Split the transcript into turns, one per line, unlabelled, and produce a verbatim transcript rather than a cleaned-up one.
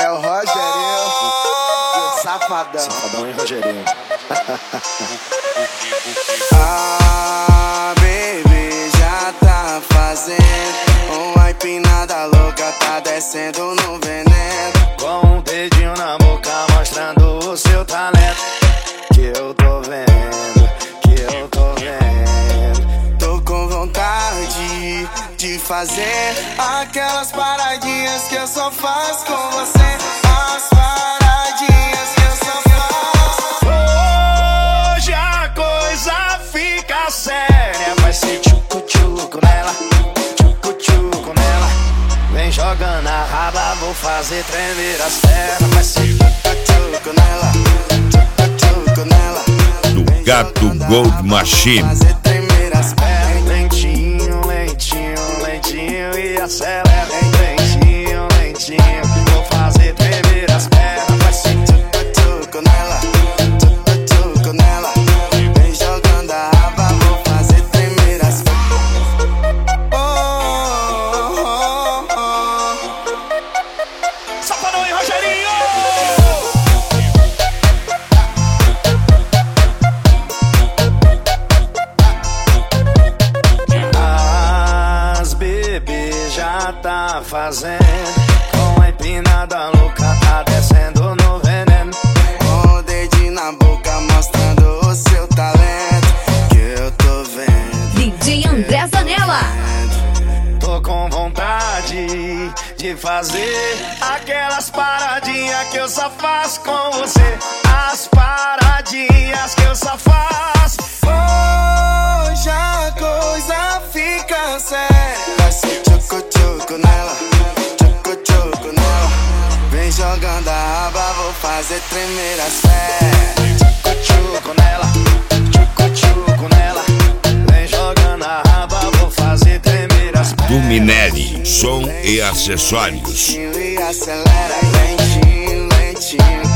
É o Rogerinho, o safadão.
Safadão e Rogerinho.
Ah, baby, já tá fazendo uma empinada louca, tá descendo no veneno.
Com um dedinho na boca mostrando o seu talento. Que eu tô vendo, que eu tô vendo.
Tô com vontade de fazer aquelas paradinhas que eu só faço com você. As paradinhas que eu só faço.
Hoje a coisa fica séria. Vai ser tchucu-tchucu nela, tchucu-tchucu nela. Vem jogando a raba, vou fazer tremer as pernas. Vai ser tchucu-tchucu nela, tchucu-tchucu nela.
Do Gato Gold Machine.
Fazer tremer as pernas.
Lentinho, lentinho, lentinho e acelera. Lentinho, lentinho, vou fazer tremer as pernas. Vai ser
tchucu-tchucu nela, tchucu-tchucu nela. Vem jogando a raba, vou fazer tremer as pernas. Oh, oh, oh, oh.
Safadão e Rogerinho! As bebês já tá fazendo. Com a empinada louca tá descendo no veneno.
Com o dedinho na boca mostrando o seu talento. Que eu tô vendo.
D J André Zanella.
Tô com vontade de fazer aquelas paradinhas que eu só faço com você. As paradinhas que eu só faço.
Hoje a coisa fica séria. Vai ser tchucu-tchucu nela, tchucu-tchucu nela. Vem jogando a raba, vou fazer tremer as pernas.
Tchucu-tchucu nela, tchucu-tchucu nela. Vem jogando a raba, vou fazer tremer as pernas.
Do Minelli, som e acessórios.
Lentinho e acelera, lentinho, lentinho.